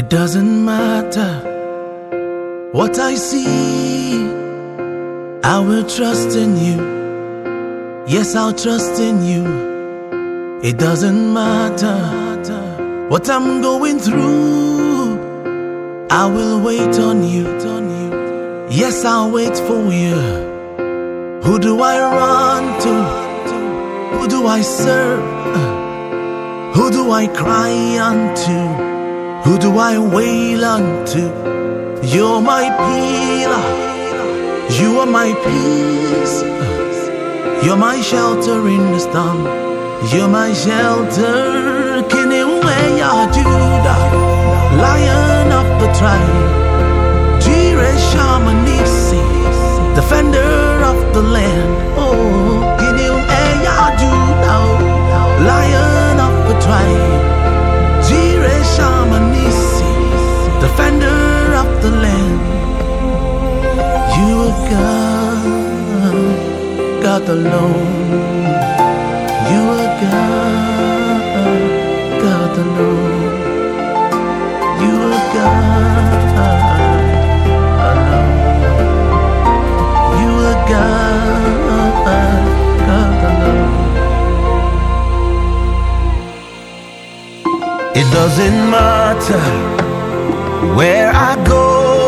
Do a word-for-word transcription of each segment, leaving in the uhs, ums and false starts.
It doesn't matter what I see, I will trust in you. Yes, I'll trust in you. It doesn't matter what I'm going through, I will wait on you. Yes, I'll wait for you. Who do I run to? Who do I serve? Who do I cry unto? Who do I wail unto? You're my pillar, you are my peace, you're my shelter in the storm, you're my shelter. Kineweya Judah, Lion of the tribe, Jireh Shamanisi, defender of the land. Oh, Kineweya Judah, Lion of the tribe, Jireh Shamanisi, defender of the land. You are God, God alone. You are God, God alone. You are God alone. You are God, God alone. It doesn't matter where I go,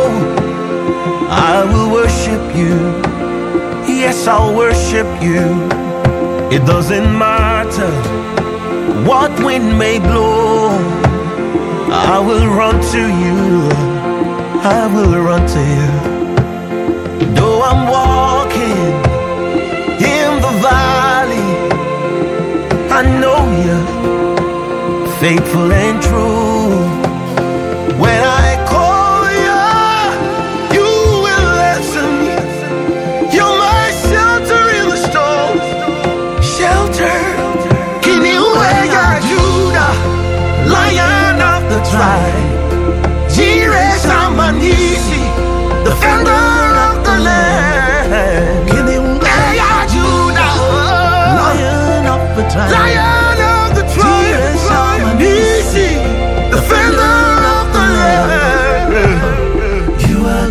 I will worship you. Yes, I'll worship you. It doesn't matter what wind may blow, I will run to you. I will run to you. Though I'm walking in the valley, I know you're faithful and true. When I call you, you will answer me. You're my shelter in the storm. Shelter. Kineweya Judah, Lion of the tribe, Jireh Shamanisi, defender of the land. Kineweya Judah, Lion of the tribe, Lion of the tribe, Jireh Shamanisi, defender of the land. You are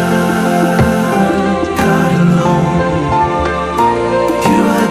God, God alone. You are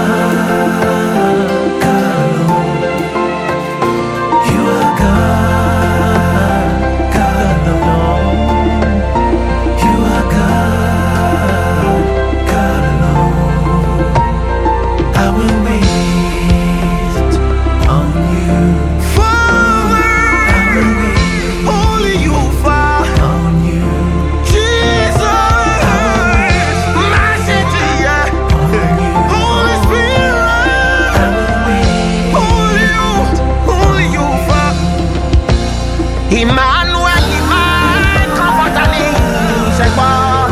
God, God alone. You are God, God alone. You are God, God alone. I will wait on you. Father, I will wait only you, Father, on you. Jesus, my Savior, on you. Holy Spirit, I will wait only you, only you, Father. Emmanuel, Emmanuel, comforter me, Shepherd.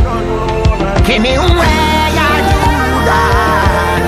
Kineweya Judah,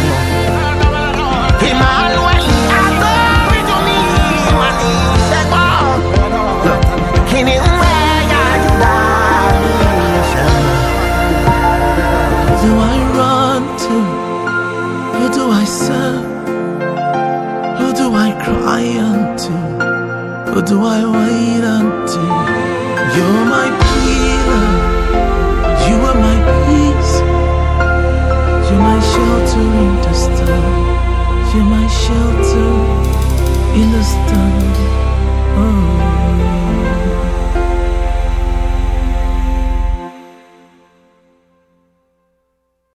Emmanuel, authority to me, Mani Shepherd. Kineweya Judah, Shepherd. Who do I run to? Who do I serve? Who do I cry unto? Who do I wait unto? You're my pillar, you are my peace, you're my shelter in the storm, you're my shelter in the storm. Oh.